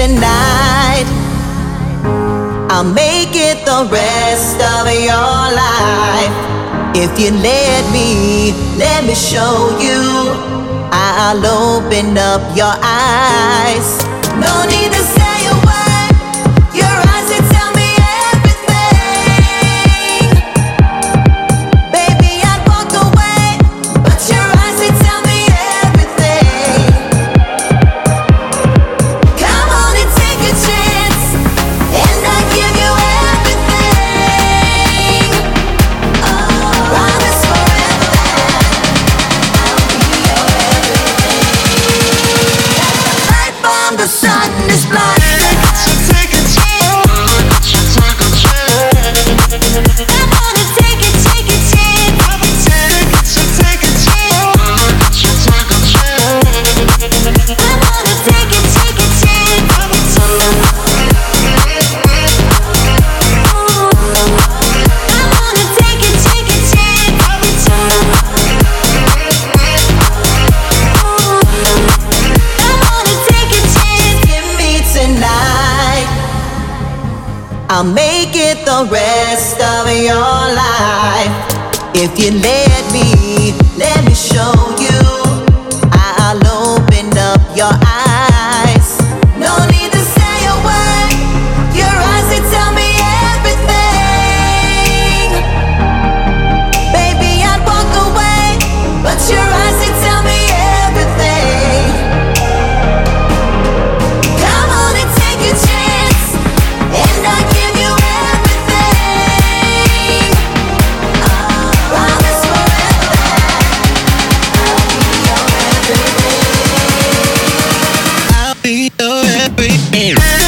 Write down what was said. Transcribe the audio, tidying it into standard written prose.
tonight. I'll make it the rest of your life. If you let me show you. I'll open up your eyes. No need to say a word. Your eyes, they tell me everything. Baby, I'd walk away, but your eyes, they tell me everything. Come on and take a chance, and I give you everything. Promise forever I'll be your everything. Light from the sun is blinding. I'll make it the rest of your life. If you let me show you. I'll open up your eyes. No need to say a word. Your eyes, they tell me everything. Baby, I'd walk away, but your eyes, they tell me everything. Come on and take a chance, and I give you everything. Promise forever I'll be your everything.